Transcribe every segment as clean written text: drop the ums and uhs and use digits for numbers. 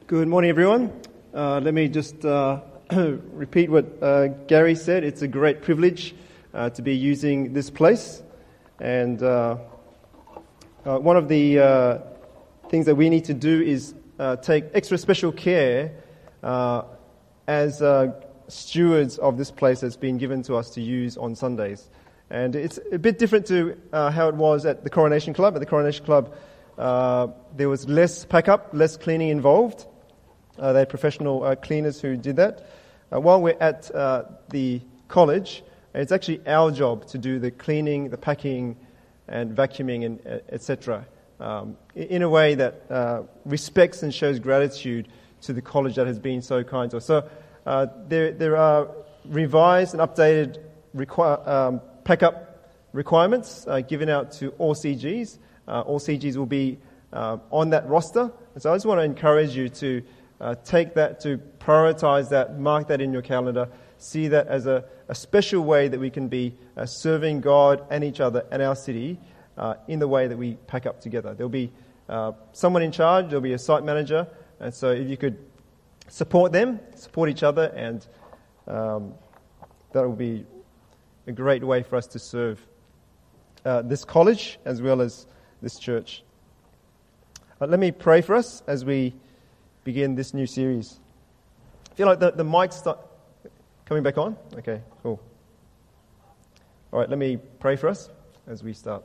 Good morning, everyone. Let me just repeat what Gary said. It's a great privilege to be using this place. And one of the things that we need to do is take extra special care as stewards of this place that's been given to us to use on Sundays. And it's a bit different to how it was at the Coronation Club. At the Coronation Club, there was less pack-up, less cleaning involved. They had professional cleaners who did that. While we're at the college, it's actually our job to do the cleaning, the packing, and vacuuming, and etc. In a way that respects and shows gratitude to the college that has been so kind to us. So there are revised and updated pack-up requirements given out to all CGs. All CGs will be on that roster. And so I just want to encourage you to take that, to prioritize that, mark that in your calendar, see that as a special way that we can be serving God and each other and our city in the way that we pack up together. There'll be someone in charge, there'll be a site manager, and so if you could support them, support each other, and that will be a great way for us to serve this college as well as this church. Let me pray for us as we begin this new series. I feel like the mic's start coming back on. Okay, cool. All right, let me pray for us as we start.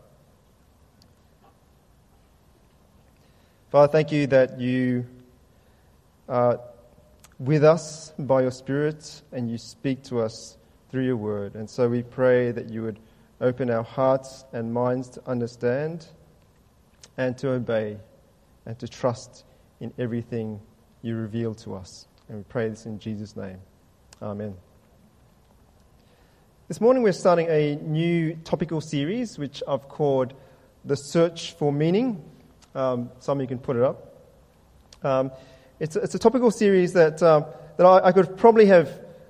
Father, thank you that you are with us by your Spirit and you speak to us through your word. And so we pray that you would open our hearts and minds to understand and to obey and to trust in everything you reveal to us. And we pray this in Jesus' name. Amen. This morning we're starting a new topical series which I've called The Search for Meaning. Some of you can put it up. It's a topical series that I could probably have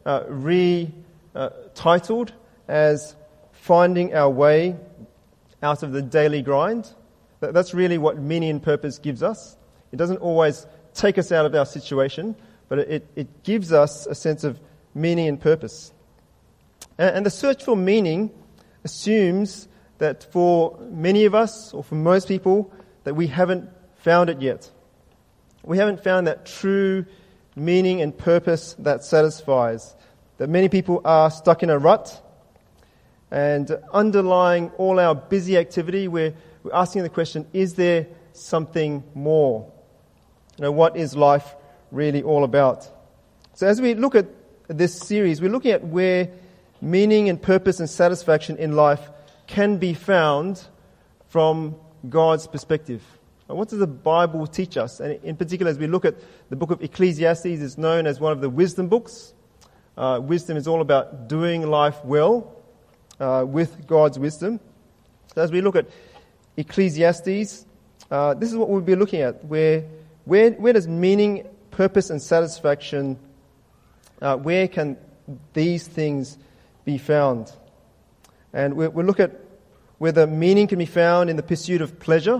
titled as Finding Our Way Out of the Daily Grind. That's really what meaning and purpose gives us. It doesn't always take us out of our situation, but it gives us a sense of meaning and purpose. And the search for meaning assumes that for many of us, or for most people, that we haven't found it yet. We haven't found that true meaning and purpose that satisfies. That many people are stuck in a rut, and underlying all our busy activity, we're asking the question, is there something more? What is life really all about? So as we look at this series, we're looking at where meaning and purpose and satisfaction in life can be found from God's perspective. What does the Bible teach us? And in particular, as we look at the book of Ecclesiastes, it's known as one of the wisdom books. Wisdom is all about doing life well with God's wisdom. So as we look at Ecclesiastes, this is what we'll be looking at, where does meaning, purpose, and satisfaction, where can these things be found? And we'll look at whether meaning can be found in the pursuit of pleasure,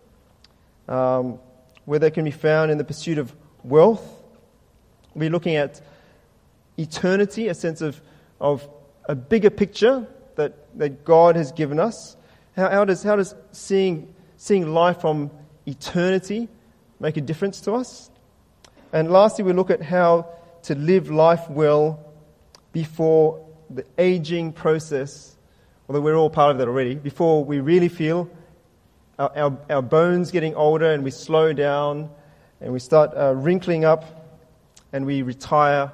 whether it can be found in the pursuit of wealth. We'll be looking at eternity, a sense of a bigger picture that God has given us. How does seeing life from eternity make a difference to us? And lastly, we look at how to live life well before the aging process, although we're all part of that already, before we really feel our bones getting older and we slow down and we start wrinkling up and we retire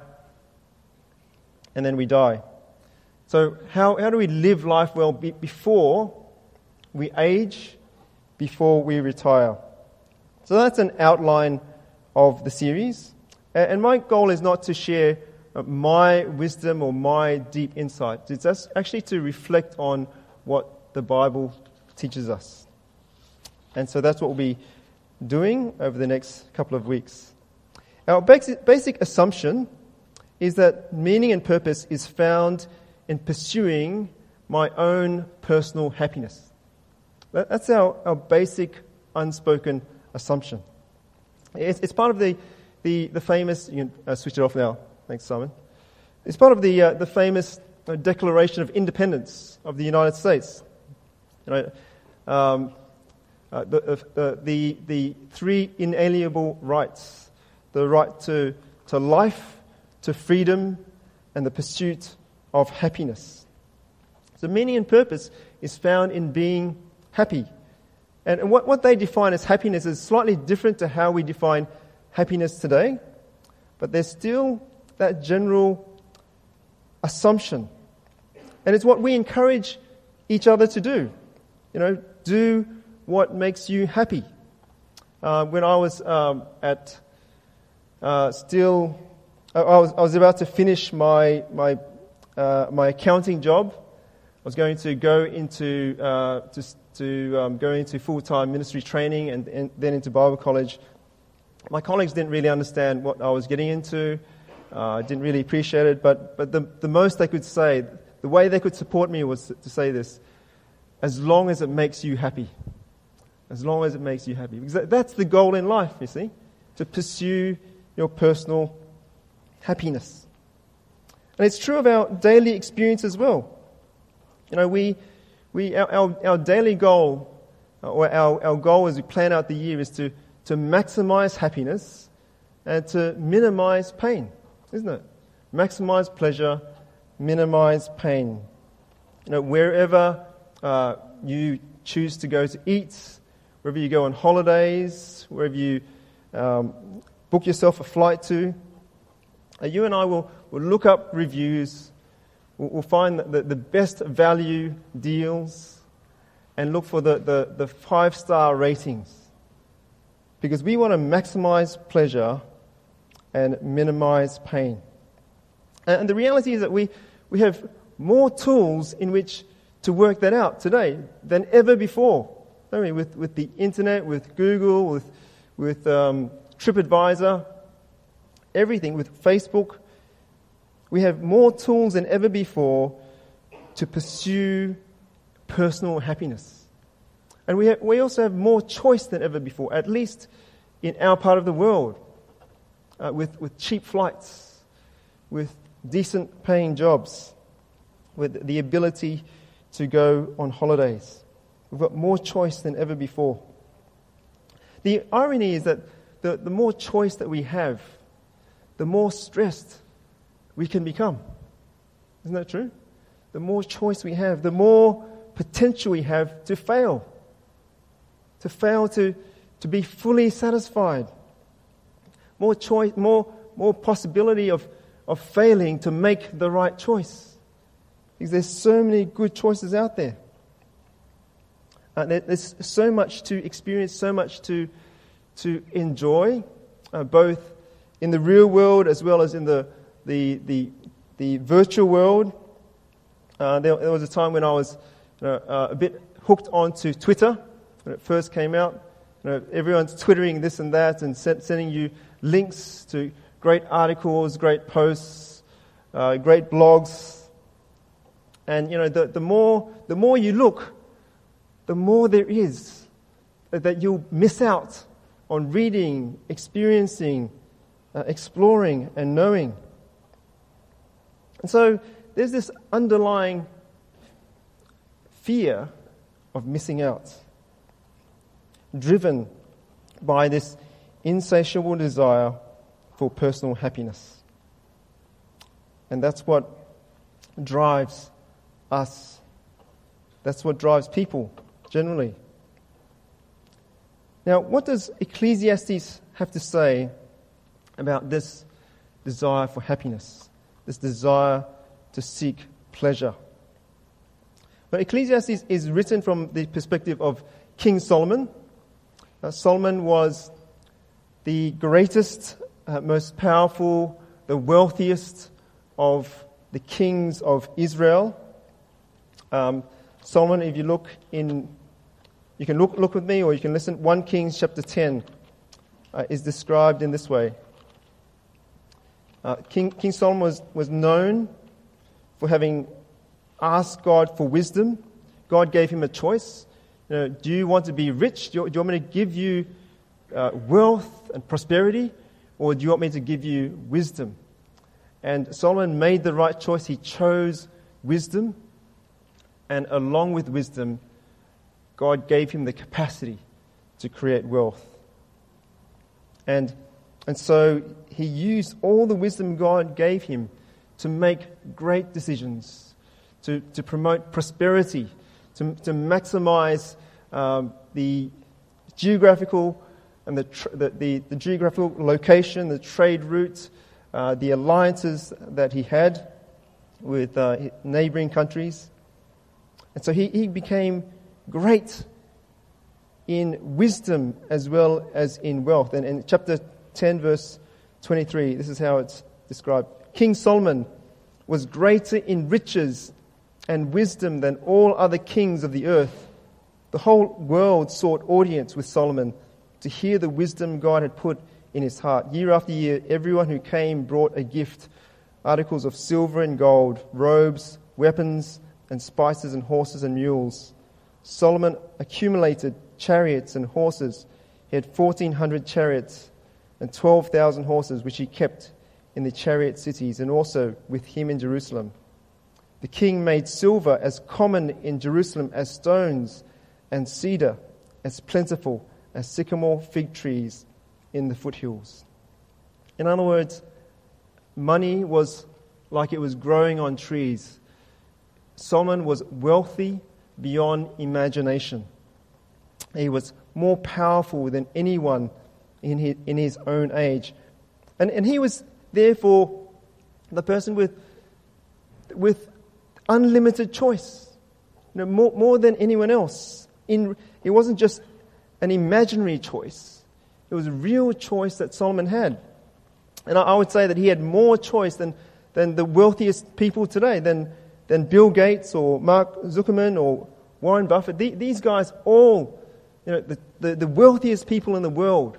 and then we die. So how do we live life well before we age, before we retire? So that's an outline of the series. And my goal is not to share my wisdom or my deep insight. It's actually to reflect on what the Bible teaches us. And so that's what we'll be doing over the next couple of weeks. Our basic assumption is that meaning and purpose is found in pursuing my own personal happiness. That's our basic unspoken assumption. It's part of the the famous, you can switch it off now, thanks Simon. It's part of the famous Declaration of Independence of the United States. You know, the three inalienable rights: the right to life, to freedom, and the pursuit of happiness. So meaning and purpose is found in being happy. And what they define as happiness is slightly different to how we define happiness today, but there's still that general assumption. And it's what we encourage each other to do. You know, do what makes you happy. When I was I was about to finish my accounting job. I was going to go into go into full-time ministry training and then into Bible college. My colleagues didn't really understand what I was getting into. Didn't really appreciate it, but the most they could say, the way they could support me was to say this: as long as it makes you happy. As long as it makes you happy. Because that's the goal in life, you see, to pursue your personal happiness. And it's true of our daily experience as well. You know, our daily goal, or our goal as we plan out the year, is to maximize happiness and to minimize pain, isn't it? Maximize pleasure, minimize pain. You know, wherever you choose to go to eat, wherever you go on holidays, wherever you book yourself a flight to, you and I will look up reviews. We'll find the best value deals and look for the 5-star ratings, because we want to maximize pleasure and minimize pain. And the reality is that we have more tools in which to work that out today than ever before. I mean, with the internet, with Google, with TripAdvisor, everything, with Facebook. We have more tools than ever before to pursue personal happiness. And we also have more choice than ever before, at least in our part of the world, with cheap flights, with decent paying jobs, with the ability to go on holidays. We've got more choice than ever before. The irony is that the more choice that we have, the more stressed we can become. Isn't that true? The more choice we have, the more potential we have to fail. To be fully satisfied. More choice, more possibility of failing to make the right choice. Because there's so many good choices out there. There's so much to experience, so much to enjoy, both in the real world as well as in the virtual world. There was a time when I was a bit hooked onto Twitter when it first came out. Everyone's twittering this and that and sending you links to great articles, great posts, great blogs. And the more you look, the more there is that you'll miss out on reading, experiencing, exploring, and knowing. And so there's this underlying fear of missing out, driven by this insatiable desire for personal happiness. And that's what drives us. That's what drives people generally. Now, what does Ecclesiastes have to say about this desire for happiness, this desire to seek pleasure? But Ecclesiastes is written from the perspective of King Solomon. Solomon was the greatest, most powerful, the wealthiest of the kings of Israel. Solomon, if you look in, you can look with me, or you can listen. 1 Kings chapter 10 is described in this way. King Solomon was known for having asked God for wisdom. God gave him a choice. Do you want to be rich? Do you want me to give you wealth and prosperity? or do you want me to give you wisdom? And Solomon made the right choice. He chose wisdom, and along with wisdom, God gave him the capacity to create wealth. And so he used all the wisdom God gave him to make great decisions, to promote prosperity, to maximize the geographical and the geographical location, the trade routes, the alliances that he had with neighboring countries. And so he became great in wisdom as well as in wealth. And in chapter 10, verse 23, this is how it's described. King Solomon was greater in riches and wisdom than all other kings of the earth. The whole world sought audience with Solomon to hear the wisdom God had put in his heart. Year after year, everyone who came brought a gift, articles of silver and gold, robes, weapons, and spices and horses and mules. Solomon accumulated chariots and horses. He had 1,400 chariots and 12,000 horses, which he kept in the chariot cities and also with him in Jerusalem. The king made silver as common in Jerusalem as stones, and cedar as plentiful as sycamore fig trees in the foothills. In other words, money was like it was growing on trees. Solomon was wealthy beyond imagination. He was more powerful than anyone in his own age. And he was therefore the person with unlimited choice, more than anyone else. It wasn't just an imaginary choice. It was a real choice that Solomon had. And I would say that he had more choice than the wealthiest people today, than Bill Gates or Mark Zuckerman or Warren Buffett. These guys all, the wealthiest people in the world.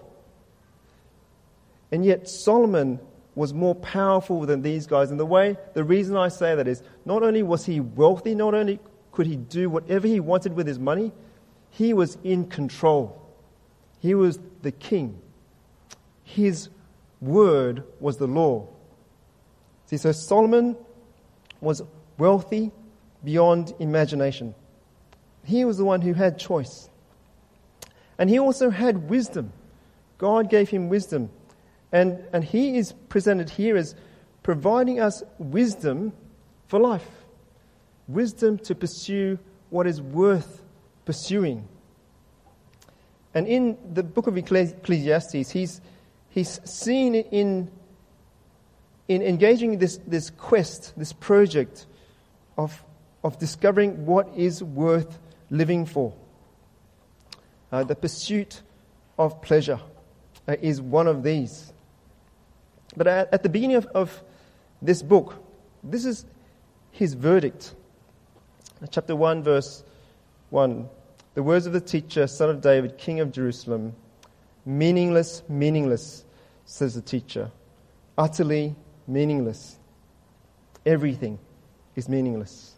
And yet Solomon was more powerful than these guys. And the reason I say that is, not only was he wealthy, not only could he do whatever he wanted with his money, he was in control. He was the king. His word was the law. See, so Solomon was wealthy beyond imagination. He was the one who had choice. And he also had wisdom. God gave him wisdom. And he is presented here as providing us wisdom for life. Wisdom to pursue what is worth pursuing. And in the book of Ecclesiastes, he's seen in engaging this quest, this project of discovering what is worth living for. The pursuit of pleasure is one of these. But at the beginning of this book, this is his verdict. Chapter 1, verse 1. The words of the teacher, son of David, king of Jerusalem. Meaningless, meaningless, says the teacher. Utterly meaningless. Everything is meaningless.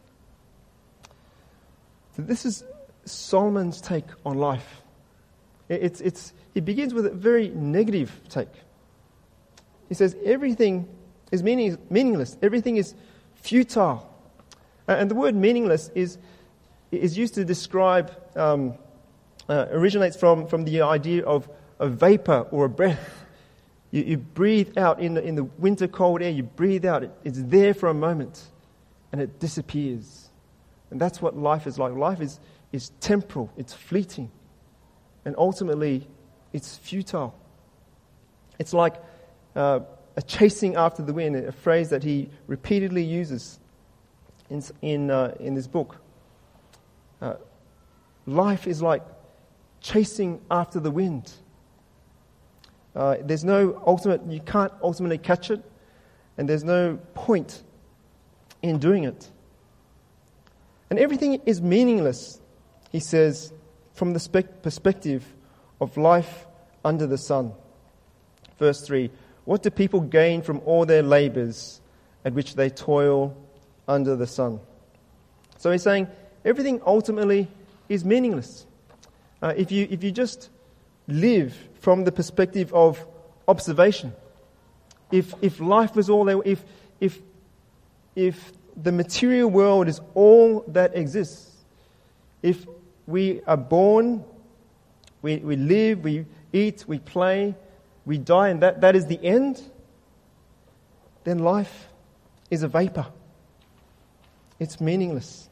So this is Solomon's take on life. It begins with a very negative take. He says everything is meaningless. Everything is futile. And the word meaningless is used to describe, originates from the idea of a vapor or a breath. You breathe out in the winter cold air, you breathe out, it's there for a moment, and it disappears. And that's what life is like. Life is temporal, it's fleeting, and ultimately it's futile. It's like a chasing after the wind, a phrase that he repeatedly uses in this book. Life is like chasing after the wind. There's no ultimate, you can't ultimately catch it, and there's no point in doing it. And everything is meaningless, he says, from the perspective of life under the sun. Verse 3, what do people gain from all their labors at which they toil under the sun? So he's saying everything ultimately is meaningless. If you just live from the perspective of observation, if life was all there, if the material world is all that exists, if we are born, we live, we eat, we play, we die, and that is the end, then life is a vapor. It's meaningless.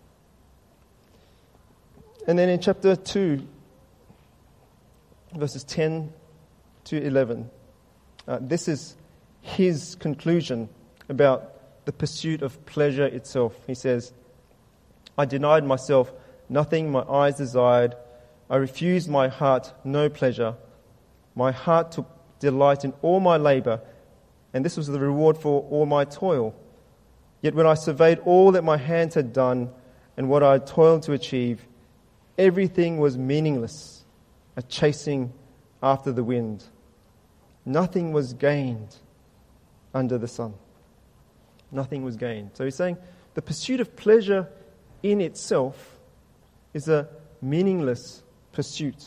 And then in chapter 2, verses 10 to 11, this is his conclusion about the pursuit of pleasure itself. He says, I denied myself nothing my eyes desired. I refused my heart no pleasure. My heart took delight in all my labor, and this was the reward for all my toil. Yet when I surveyed all that my hands had done and what I had toiled to achieve, everything was meaningless, a chasing after the wind. Nothing was gained under the sun. Nothing was gained. So he's saying the pursuit of pleasure in itself is a meaningless pursuit.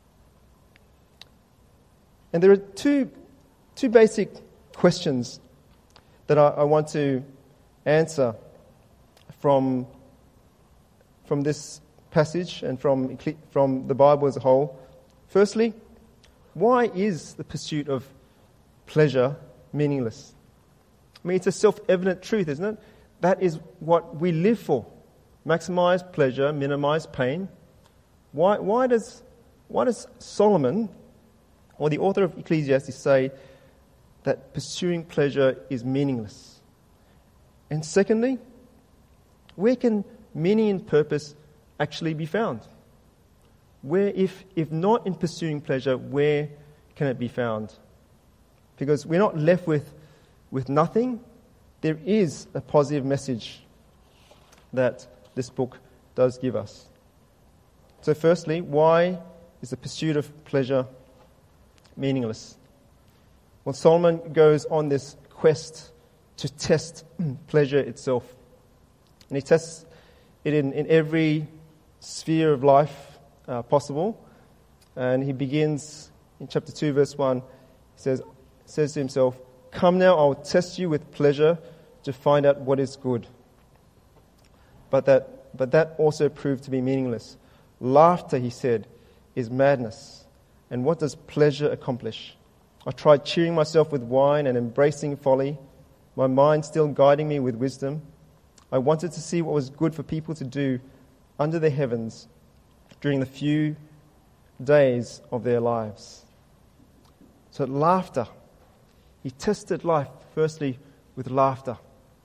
And there are two basic questions that I want to answer from this passage and from the Bible as a whole. Firstly, why is the pursuit of pleasure meaningless? I mean, it's a self-evident truth, isn't it? That is what we live for. Maximize pleasure, minimize pain. Why does Solomon, or the author of Ecclesiastes, say that pursuing pleasure is meaningless? And secondly, where can meaning and purpose actually be found? Where, if not in pursuing pleasure, where can it be found? Because we're not left with nothing. There is a positive message that this book does give us. So firstly, why is the pursuit of pleasure meaningless? Well, Solomon goes on this quest to test pleasure itself. And he tests it in every sphere of life possible. And he begins in chapter 2, verse 1. He says to himself, "Come now, I will test you with pleasure to find out what is good." But that also proved to be meaningless. Laughter, he said, is madness. And what does pleasure accomplish? I tried cheering myself with wine and embracing folly, my mind still guiding me with wisdom. I wanted to see what was good for people to do under the heavens during the few days of their lives. So laughter. He tested life, firstly, with laughter.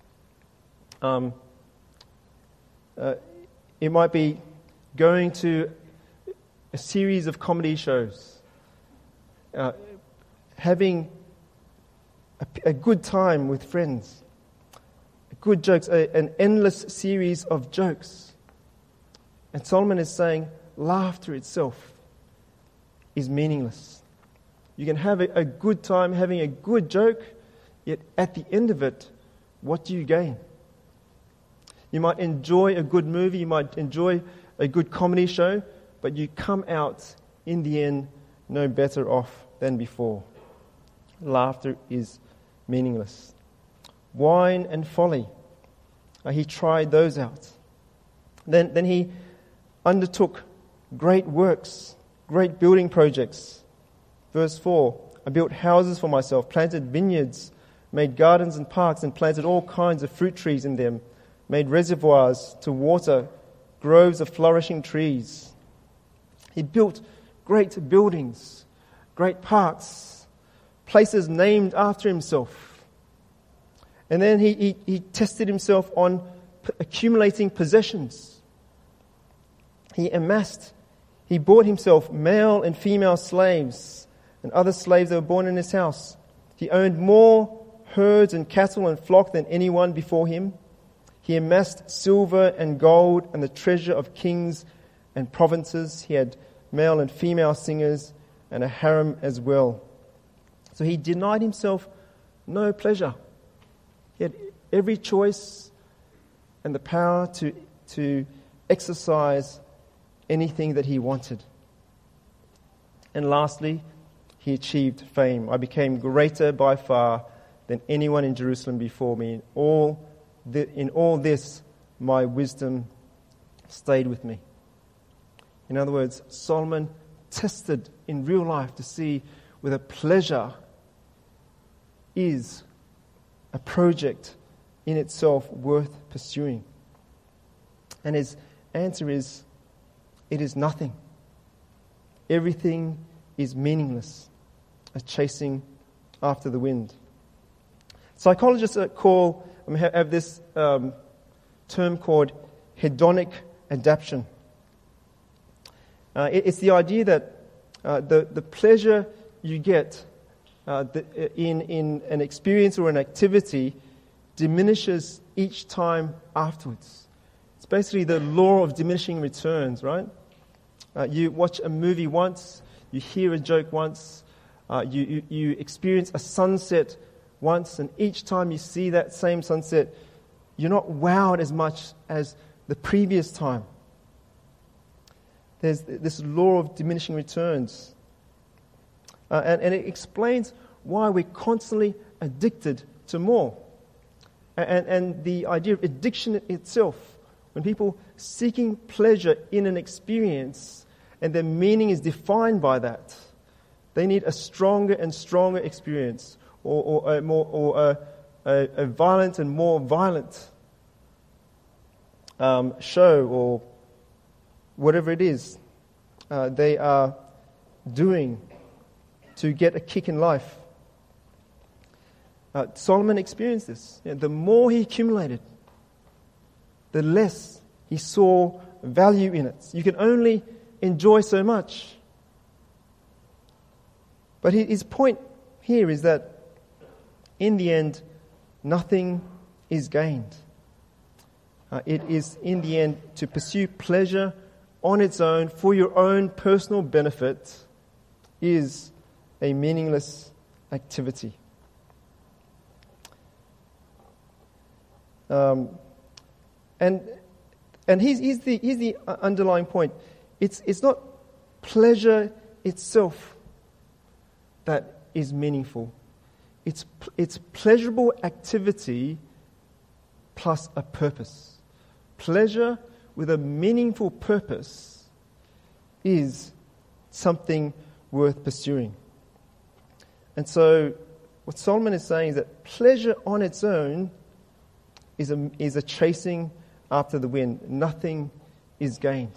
It might be going to a series of comedy shows, having a good time with friends, good jokes, an endless series of jokes. And Solomon is saying laughter itself is meaningless. You can have a good time having a good joke, yet at the end of it, what do you gain? You might enjoy a good movie, you might enjoy a good comedy show, but you come out in the end no better off than before. Laughter is meaningless. Wine and folly. He tried those out. Then he undertook great works, great building projects. Verse 4, I built houses for myself, planted vineyards, made gardens and parks, and planted all kinds of fruit trees in them, made reservoirs to water, groves of flourishing trees. He built great buildings, great parks, places named after himself. And then he tested himself on accumulating possessions. He bought himself male and female slaves and other slaves that were born in his house. He owned more herds and cattle and flock than anyone before him. He amassed silver and gold and the treasure of kings and provinces. He had male and female singers and a harem as well. So he denied himself no pleasure. He had every choice and the power to exercise anything that he wanted. And lastly, he achieved fame. I became greater by far than anyone in Jerusalem before me. In all this, my wisdom stayed with me. In other words, Solomon tested in real life to see whether pleasure is a project in itself worth pursuing. And his answer is, it is nothing. Everything is meaningless, a chasing after the wind. Psychologists have this term called hedonic adaptation. It's the idea that the pleasure you get in an experience or an activity diminishes each time afterwards. It's basically the law of diminishing returns, right? You watch a movie once, you hear a joke once, you experience a sunset once, and each time you see that same sunset, you're not wowed as much as the previous time. There's this law of diminishing returns. And it explains why we're constantly addicted to more. And the idea of addiction itself, when people seeking pleasure in an experience and their meaning is defined by that, they need a stronger and stronger experience, or a violent and more violent show, or whatever it is they are doing to get a kick in life. Solomon experienced this. The more he accumulated, the less he saw value in it. You can only enjoy so much. But his point here is that in the end, nothing is gained. It is, in the end, to pursue pleasure on its own for your own personal benefit is a meaningless activity. And here's the underlying point. It's not pleasure itself that is meaningful. It's pleasurable activity plus a purpose. Pleasure with a meaningful purpose is something worth pursuing. And so what Solomon is saying is that pleasure on its own is a chasing after the wind. Nothing is gained.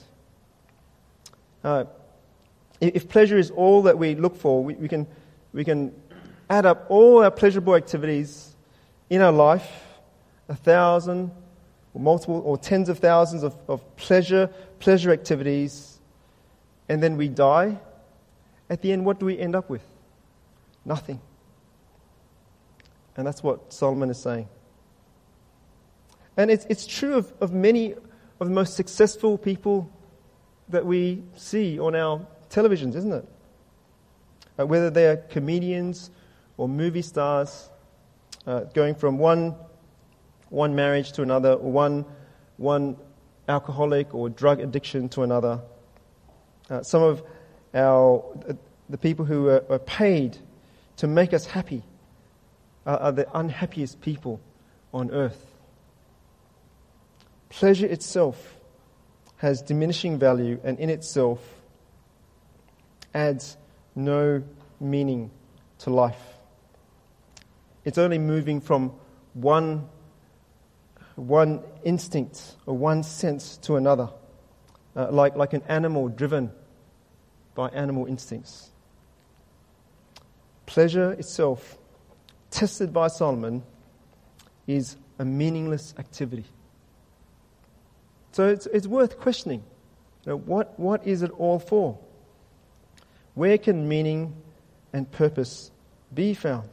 If pleasure is all that we look for, we can add up all our pleasurable activities in our life, 1,000 or multiple or tens of thousands of pleasure activities, and then we die. At the end, what do we end up with? Nothing. And that's what Solomon is saying. And it's true of many of the most successful people that we see on our televisions, isn't it? Whether they're comedians or movie stars, going from one marriage to another, or one alcoholic or drug addiction to another. Some of the people who are paid to make us happy are the unhappiest people on earth. Pleasure itself has diminishing value, and in itself adds no meaning to life. It's only moving from one instinct or one sense to another, like an animal driven by animal instincts. Pleasure itself, tested by Solomon, is a meaningless activity. So it's worth questioning. What is it all for? Where can meaning and purpose be found?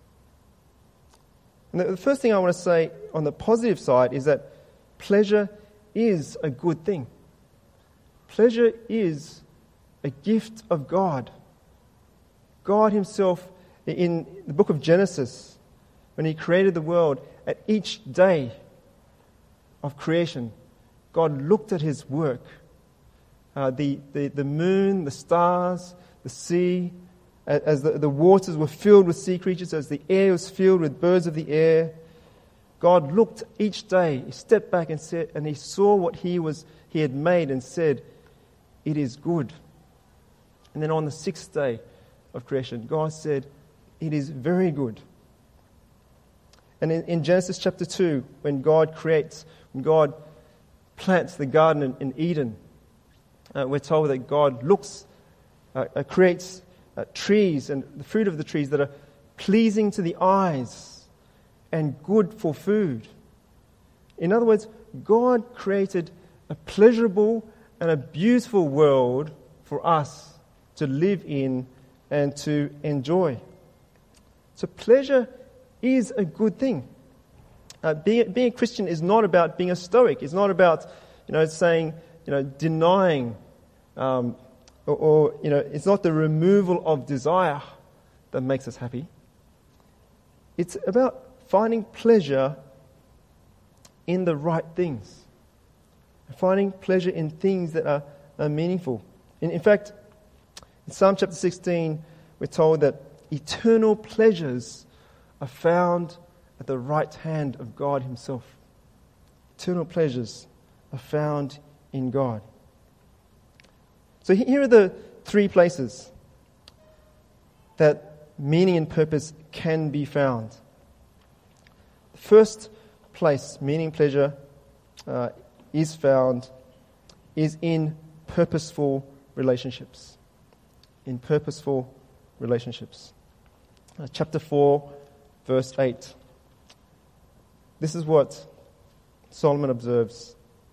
And the first thing I want to say on the positive side is that pleasure is a good thing. Pleasure is a gift of God. God himself, in the book of Genesis, when he created the world, at each day of creation, God looked at his work. The moon, the stars, the sea, as the waters were filled with sea creatures, as the air was filled with birds of the air, God looked each day, he stepped back and said, and he saw what he had made and said, "It is good." And then on the sixth day of creation, God said, "It is very good." And in Genesis chapter 2, when God plants the garden in Eden, we're told that God creates trees and the fruit of the trees that are pleasing to the eyes and good for food. In other words, God created a pleasurable and a beautiful world for us to live in and to enjoy. So pleasure is a good thing. Being a Christian is not about being a stoic. It's not about, saying, denying, or it's not the removal of desire that makes us happy. It's about finding pleasure in the right things. Finding pleasure in things that are meaningful. In fact, in Psalm chapter 16, we're told that eternal pleasures are found at the right hand of God Himself. Eternal pleasures are found in God. So here are the three places that meaning and purpose can be found. The first place meaning, pleasure is found is in purposeful relationships. In purposeful relationships. Chapter 4, verse 8. This is what Solomon observes.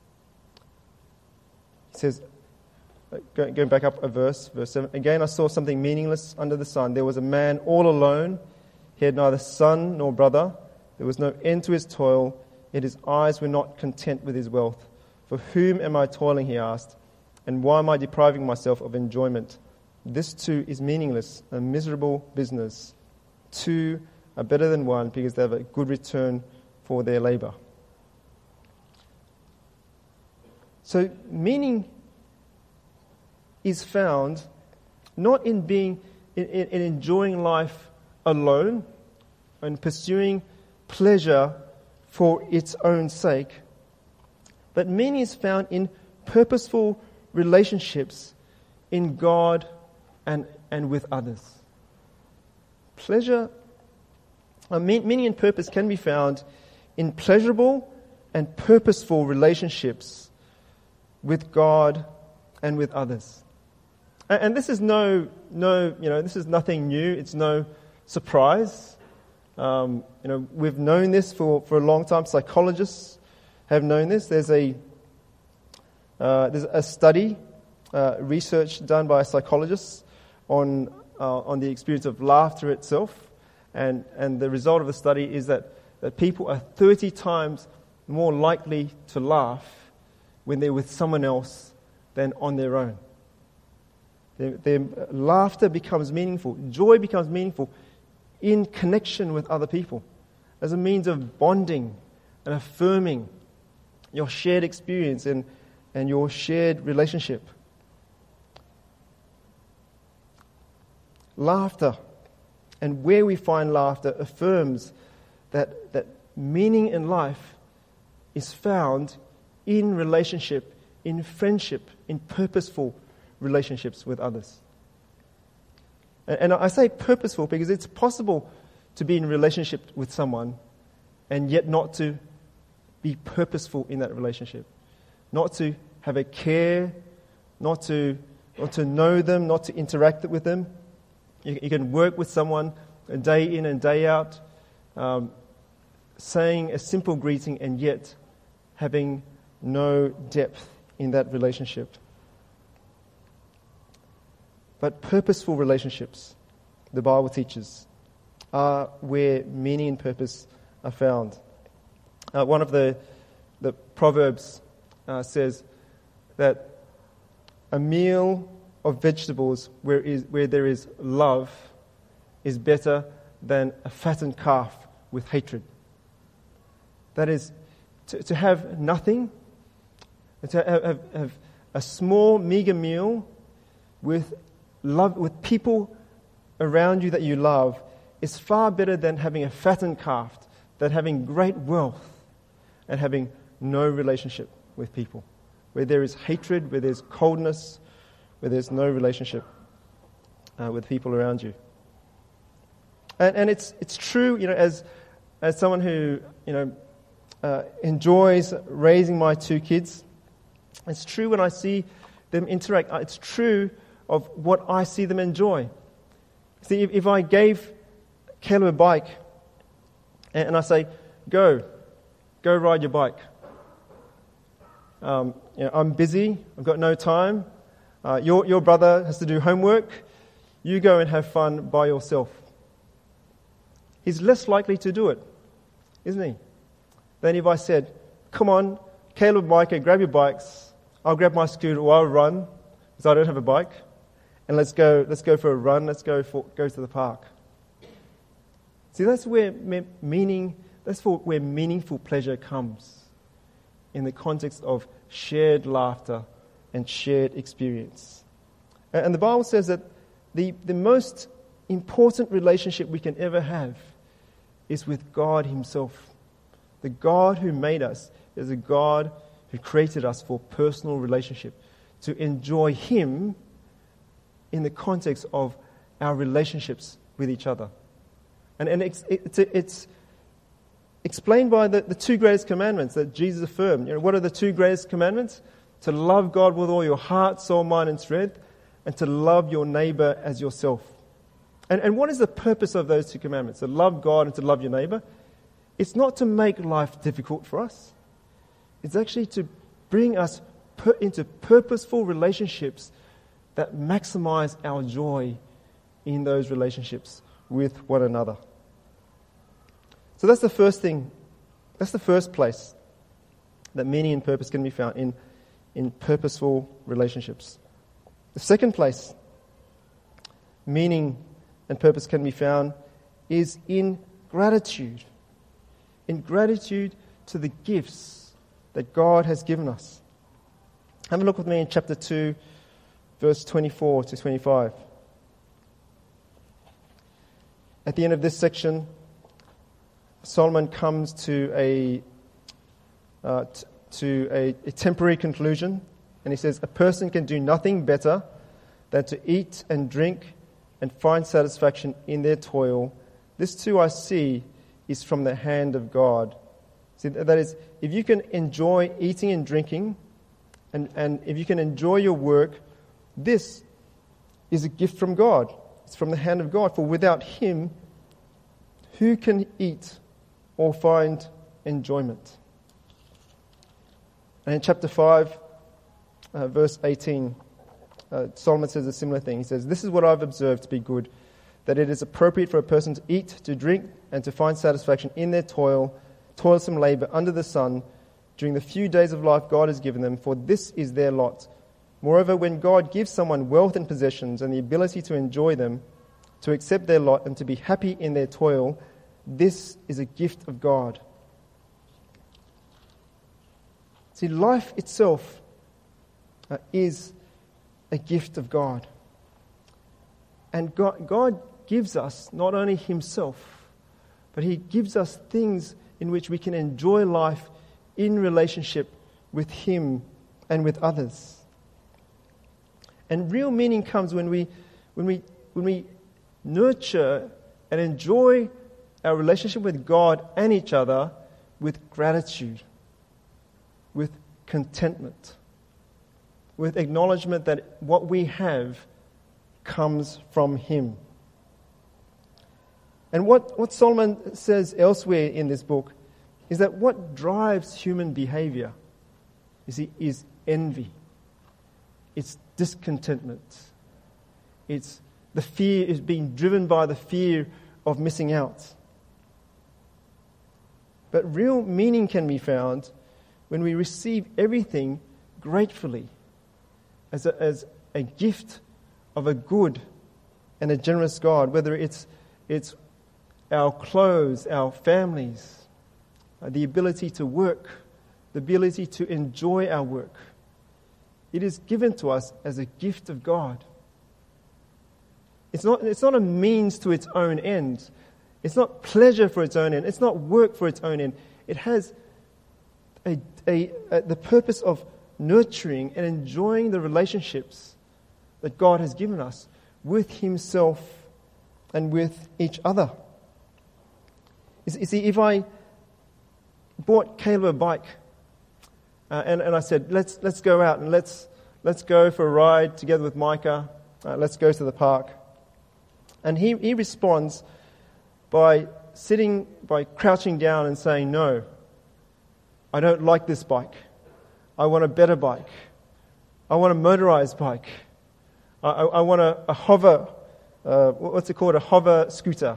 He says, going back up a verse 7. "Again I saw something meaningless under the sun. There was a man all alone. He had neither son nor brother. There was no end to his toil, yet his eyes were not content with his wealth. For whom am I toiling, he asked, and why am I depriving myself of enjoyment? This too is meaningless, a miserable business. Two are better than one because they have a good return for their labor." So meaning is found not in enjoying life alone and pursuing pleasure for its own sake, but meaning is found in purposeful relationships in God and with others. Meaning and purpose can be found in pleasurable and purposeful relationships with God and with others. And this is this is nothing new. It's no surprise. We've known this for a long time. Psychologists have known this. There's a study, research done by psychologists on the experience of laughter itself, and the result of the study is that people are 30 times more likely to laugh when they're with someone else than on their own. Their laughter becomes meaningful. Joy becomes meaningful in connection with other people as a means of bonding and affirming your shared experience and your shared relationship. Laughter, and where we find laughter, affirms that meaning in life is found in relationship, in friendship, in purposeful relationships with others. And I say purposeful because it's possible to be in relationship with someone and yet not to be purposeful in that relationship. Not to have a care, not to know them, not to interact with them. You can work with someone day in and day out, saying a simple greeting and yet having no depth in that relationship. But purposeful relationships, the Bible teaches, are where meaning and purpose are found. One of the Proverbs says that a meal of vegetables where there is love is better than a fattened calf with hatred. That is, to have nothing, to have a small, meager meal with love, with people around you that you love is far better than having a fattened calf, than having great wealth and having no relationship with people. Where there is hatred, where there's coldness, where there's no relationship with people around you. And it's true, as someone who, enjoys raising my two kids, it's true when I see them interact. It's true of what I see them enjoy. See, if I gave Caleb a bike and I say, go ride your bike. I'm busy, I've got no time. Your brother has to do homework. You go and have fun by yourself. He's less likely to do it, isn't he? Than if I said, come on, Caleb, Micah, grab your bikes. I'll grab my scooter or I'll run, because I don't have a bike. And let's go for a run. Let's go to the park. See, that's where meaningful pleasure comes, in the context of shared laughter and shared experience. And the Bible says that the most important relationship we can ever have is with God Himself. The God who made us is a God who created us for personal relationship, to enjoy Him in the context of our relationships with each other. And it's explained by the two greatest commandments that Jesus affirmed. What are the two greatest commandments? To love God with all your heart, soul, mind, and strength, and to love your neighbor as yourself. And what is the purpose of those two commandments? To love God and to love your neighbor? It's not to make life difficult for us. It's actually to bring us into purposeful relationships that maximize our joy in those relationships with one another. So that's the first thing. That's the first place that meaning and purpose can be found, in purposeful relationships. The second place meaning and purpose can be found is in gratitude. In gratitude to the gifts that God has given us. Have a look with me in chapter 2, verse 24 to 25. At the end of this section, Solomon comes to a temporary conclusion, and he says, a person can do nothing better than to eat and drink and find satisfaction in their toil. This too I see is from the hand of God. See, that is, if you can enjoy eating and drinking, and if you can enjoy your work, this is a gift from God. It's from the hand of God. For without Him, who can eat or find enjoyment? And in chapter 5, verse 18, Solomon says a similar thing. He says, this is what I've observed to be good, that it is appropriate for a person to eat, to drink, and to find satisfaction in their toilsome labor under the sun during the few days of life God has given them, for this is their lot. Moreover, when God gives someone wealth and possessions and the ability to enjoy them, to accept their lot and to be happy in their toil, this is a gift of God. See, life itself is a gift of God. And God gives us not only Himself, but He gives us things in which we can enjoy life in relationship with Him and with others. And real meaning comes when we nurture and enjoy our relationship with God and each other with gratitude, with contentment, with acknowledgement that what we have comes from Him. And what Solomon says elsewhere in this book is that what drives human behavior, you see, is envy. It's discontentment. It's the fear, is being driven by the fear of missing out. But real meaning can be found when we receive everything gratefully as a gift of a good and a generous God, whether it's our clothes, our families, the ability to work, the ability to enjoy our work. It is given to us as a gift of God. It's not a means to its own end. It's not pleasure for its own end. It's not work for its own end. It has the purpose of nurturing and enjoying the relationships that God has given us with Himself and with each other. You see, if I bought Caleb a bike and I said, let's go out and let's go for a ride together with Micah, let's go to the park. And he responds by crouching down and saying, no, I don't like this bike. I want a better bike. I want a motorized bike. I want a hover, what's it called, a hover scooter.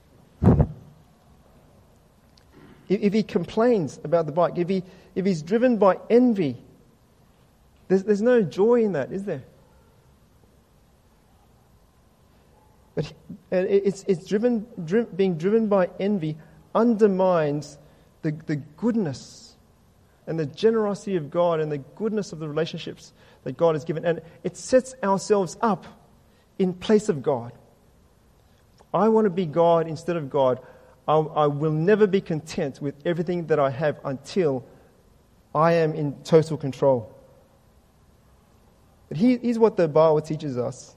If he complains about the bike, if he's driven by envy, there's no joy in that, is there? But being driven by envy undermines the goodness and the generosity of God and the goodness of the relationships that God has given. And it sets ourselves up in place of God. I want to be God instead of God. I will never be content with everything that I have until I am in total control. But here's what the Bible teaches us,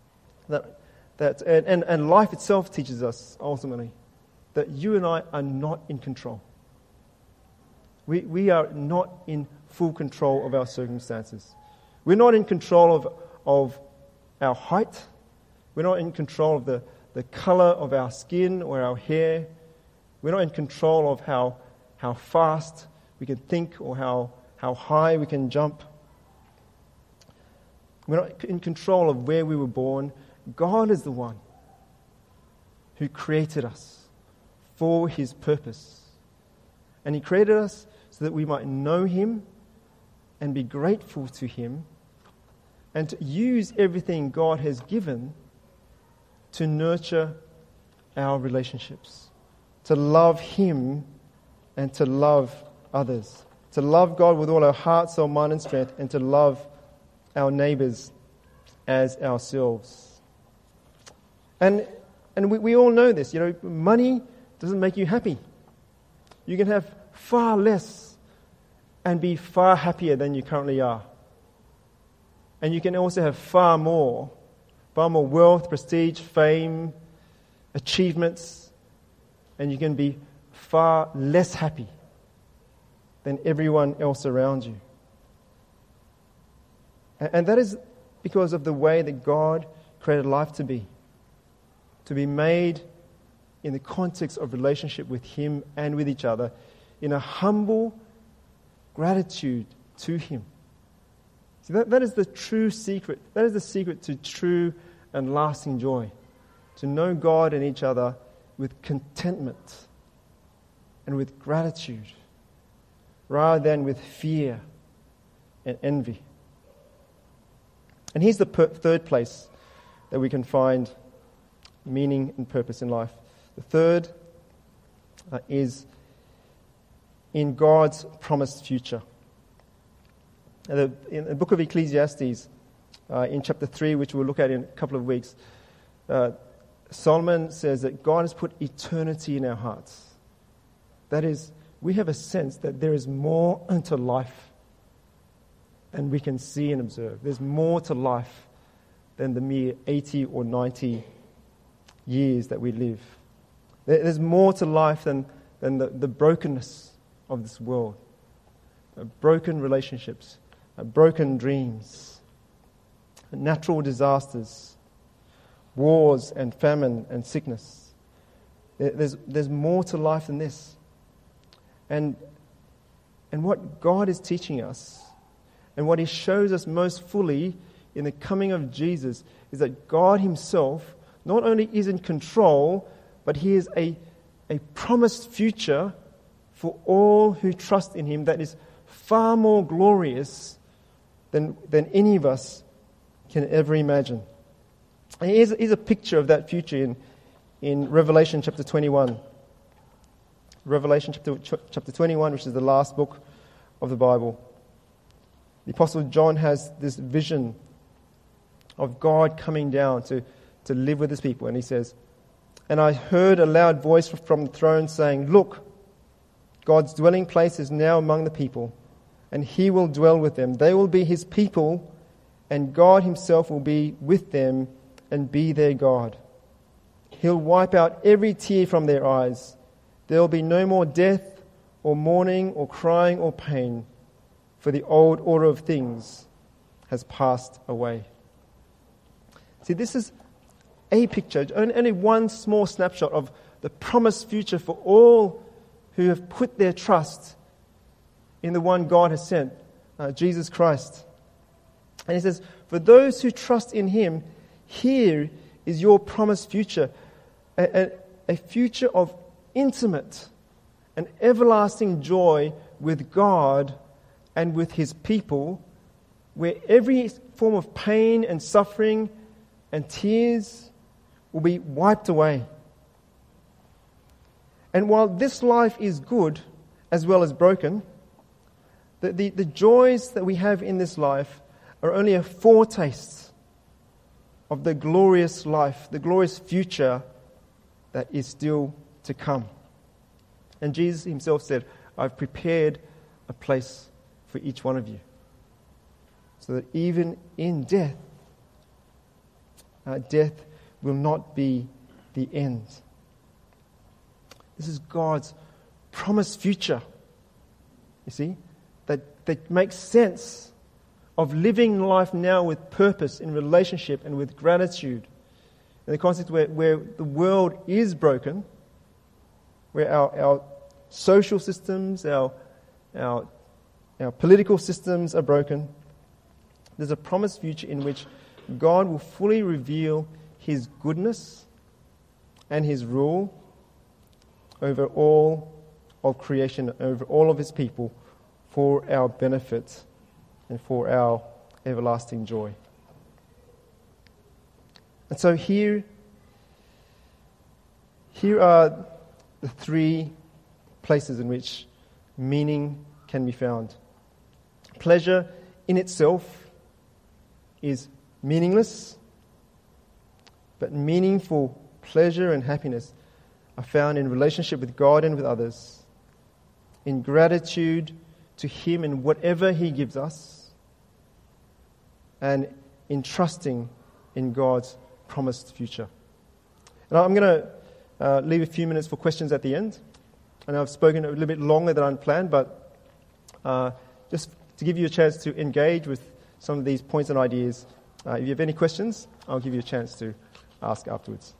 and life itself teaches us ultimately, that you and I are not in control. We are not in full control of our circumstances. We're not in control of our height. We're not in control of the color of our skin or our hair. We're not in control of how fast we can think or how high we can jump. We're not in control of where we were born. God is the one who created us for His purpose. And He created us so that we might know Him and be grateful to Him and to use everything God has given to nurture our relationships, to love Him and to love others, to love God with all our heart, soul, mind and strength, and to love our neighbors as ourselves. And we all know this. Money doesn't make you happy. You can have far less and be far happier than you currently are. And you can also have far more wealth, prestige, fame, achievements, and you can be far less happy than everyone else around you. And that is because of the way that God created life to be made in the context of relationship with Him and with each other, in a humble gratitude to Him. See, that is the true secret. That is the secret to true and lasting joy. To know God and each other with contentment and with gratitude, rather than with fear and envy. And here's the third place that we can find meaning and purpose in life. The third is in God's promised future. In the book of Ecclesiastes, in chapter 3, which we'll look at in a couple of weeks, Solomon says that God has put eternity in our hearts. That is, we have a sense that there is more to life than we can see and observe. There's more to life than the mere 80 or 90 years that we live. There's more to life than the brokenness of this world. Broken relationships, broken dreams, natural disasters, wars and famine and sickness. There's more to life than this. And what God is teaching us, and what He shows us most fully in the coming of Jesus, is that God Himself not only is in control, but He is a promised future for all who trust in Him that is far more glorious than any of us can ever imagine. And here's a picture of that future in Revelation chapter 21. Revelation chapter 21, which is the last book of the Bible. The Apostle John has this vision of God coming down to to live with his people. And he says, "And I heard a loud voice from the throne saying, 'Look, God's dwelling place is now among the people, and he will dwell with them. They will be his people, and God himself will be with them and be their God. He'll wipe out every tear from their eyes. There will be no more death or mourning or crying or pain, for the old order of things has passed away.'" See, this is a picture, only one small snapshot of the promised future for all who have put their trust in the one God has sent, Jesus Christ. And he says, for those who trust in him, here is your promised future, a future of intimate and everlasting joy with God and with his people, where every form of pain and suffering and tears will be wiped away. And while this life is good as well as broken, the joys that we have in this life are only a foretaste of the glorious life, the glorious future that is still to come. And Jesus himself said, "I've prepared a place for each one of you, so that even in death, death will not be the end." This is God's promised future, you see, that makes sense of living life now with purpose, in relationship and with gratitude. In the context where the world is broken, where our social systems, our political systems are broken, there's a promised future in which God will fully reveal his goodness and his rule over all of creation, over all of his people, for our benefit and for our everlasting joy. And so here are the three places in which meaning can be found. Pleasure in itself is meaningless, but meaningful pleasure and happiness are found in relationship with God and with others, in gratitude to him in whatever he gives us, and in trusting in God's promised future. And I'm going to leave a few minutes for questions at the end. I know I've spoken a little bit longer than unplanned, but just to give you a chance to engage with some of these points and ideas. If you have any questions, I'll give you a chance to ask afterwards.